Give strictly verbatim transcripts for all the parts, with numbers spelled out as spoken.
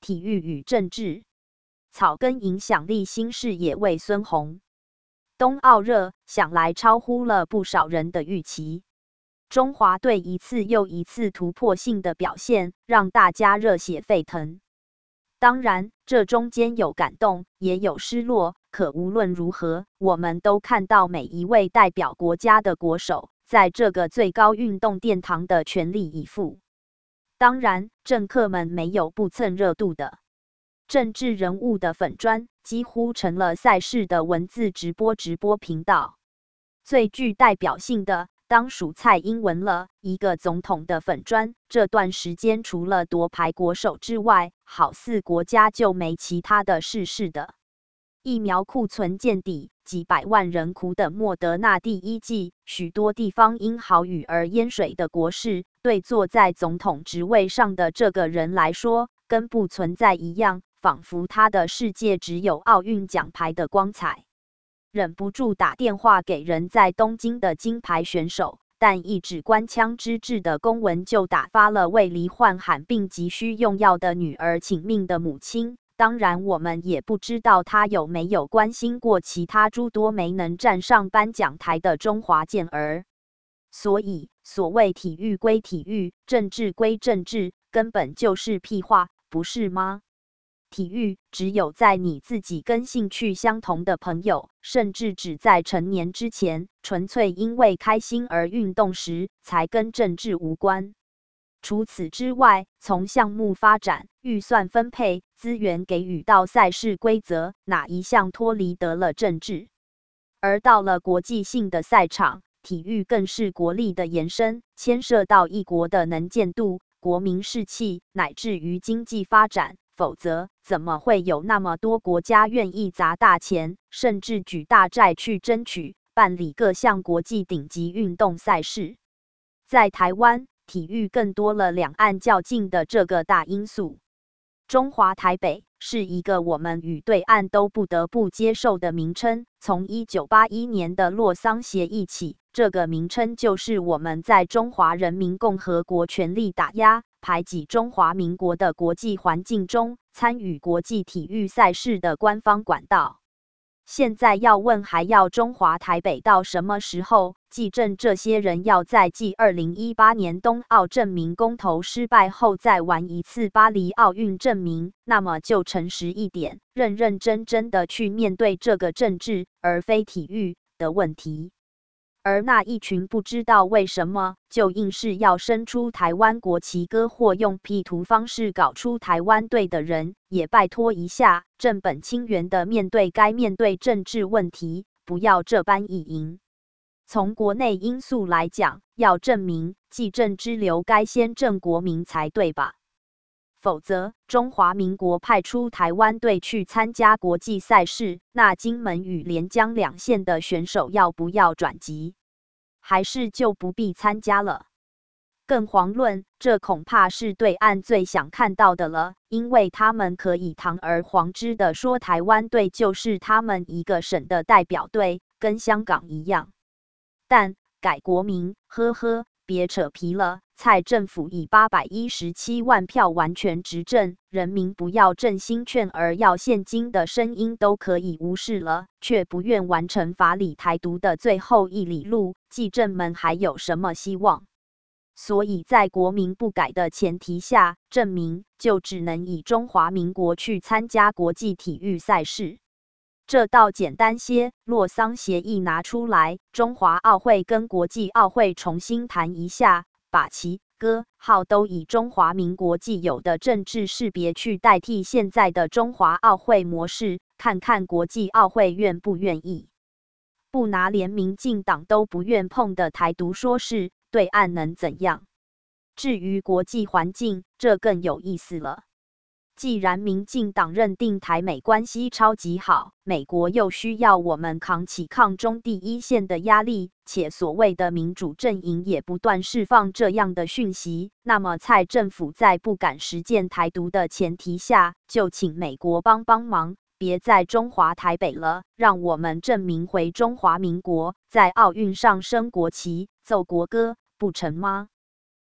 体育与政治，草根影响力新视野为孙宏。冬奥热想来超乎了不少人的预期。中华队一次又一次突破性的表现，让大家热血沸腾。当然，这中间有感动，也有失落。可无论如何，我们都看到每一位代表国家的国手，在这个最高运动殿堂的全力以赴。当然，政客们没有不蹭热度的。政治人物的粉专几乎成了赛事的文字直播直播频道。最具代表性的，当属蔡英文了，一个总统的粉专，这段时间除了夺牌国手之外，好似国家就没其他的事似的。疫苗库存见底，几百万人苦等莫德纳第一剂，许多地方因豪雨而淹水的国事，对坐在总统职位上的这个人来说，跟不存在一样，仿佛他的世界只有奥运奖牌的光彩。忍不住打电话给人在东京的金牌选手，但一纸官腔之至的公文就打发了为罹患罕病急需用药的女儿请命的母亲。当然，我们也不知道他有没有关心过其他诸多没能站上颁奖台的中华健儿。所以，所谓体育归体育，政治归政治，根本就是屁话，不是吗？体育只有在你自己跟兴趣相同的朋友，甚至只在成年之前，纯粹因为开心而运动时，才跟政治无关。除此之外，从项目发展、预算分配、资源给予到赛事规则，哪一项脱离得了政治？而到了国际性的赛场，体育更是国力的延伸，牵涉到一国的能见度、国民士气，乃至于经济发展。否则，怎么会有那么多国家愿意砸大钱，甚至举大债去争取办理各项国际顶级运动赛事？在台湾，体育更多了两岸较劲的这个大因素。中华台北是一个我们与对岸都不得不接受的名称。从一九八一年的洛桑协议起，这个名称就是我们在中华人民共和国全力打压、排挤中华民国的国际环境中参与国际体育赛事的官方管道。现在要问还要中华台北到什么时候？纪政这些人要在继二零一八年冬奥证明公投失败后再玩一次巴黎奥运证明，那么就诚实一点，认认真真的去面对这个政治而非体育的问题。而那一群不知道为什么就硬是要伸出台湾国旗歌或用 P 图方式搞出台湾队的人，也拜托一下，正本清源的面对该面对政治问题，不要这般意淫。从国内因素来讲，要证明纪政之流该先正国民才对吧？否则，中华民国派出台湾队去参加国际赛事，那金门与连江两县的选手要不要转籍？还是就不必参加了？更遑论，这恐怕是对岸最想看到的了，因为他们可以堂而皇之的说台湾队就是他们一个省的代表队，跟香港一样。但改国名，呵呵，别扯皮了。蔡政府以八百一十七万票完全执政，人民不要振兴券而要现金的声音都可以无视了，却不愿完成法理台独的最后一里路，纪政们还有什么希望？所以在国民不改的前提下，证明就只能以中华民国去参加国际体育赛事。这倒简单些，洛桑协议拿出来，中华奥会跟国际奥会重新谈一下，把旗、歌、号都以中华民国既有的政治识别去代替现在的中华奥会模式，看看国际奥会愿不愿意。不拿连民进党都不愿碰的台独说事，对岸能怎样？至于国际环境，这更有意思了。既然民进党认定台美关系超级好，美国又需要我们扛起抗中第一线的压力，且所谓的民主阵营也不断释放这样的讯息，那么蔡政府在不敢实践台独的前提下，就请美国帮帮忙，别在中华台北了，让我们证明回中华民国，在奥运上升国旗、奏国歌，不成吗？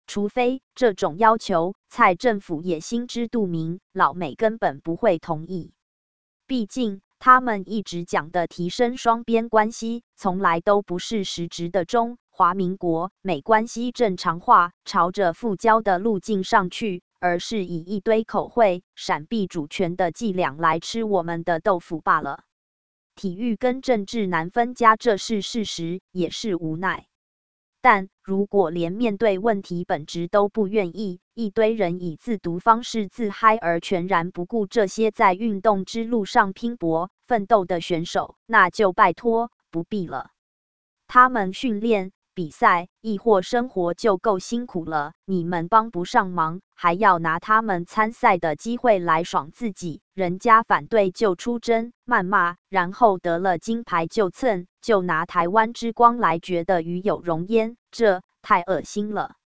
除非这种要求，蔡政府也心知肚明，老美根本不会同意。毕竟他们一直讲的提升双边关系，从来都不是实质的中华民国美关系正常化，朝着复交的路径上去，而是以一堆口惠、闪避主权的伎俩来吃我们的豆腐罢了。体育跟政治难分家，这是事实，也是无奈。但如果连面对问题本质都不愿意，一堆人以自毒方式自嗨，而全然不顾这些在运动之路上拼搏奋斗的选手，那就拜托不必了。他们训练、比赛亦或生活就够辛苦了，你们帮不上忙，还要拿他们参赛的机会来爽自己。人家反对就出征、谩骂，然后得了金牌就蹭，就拿台湾之光来觉得与有荣焉，这太恶心了。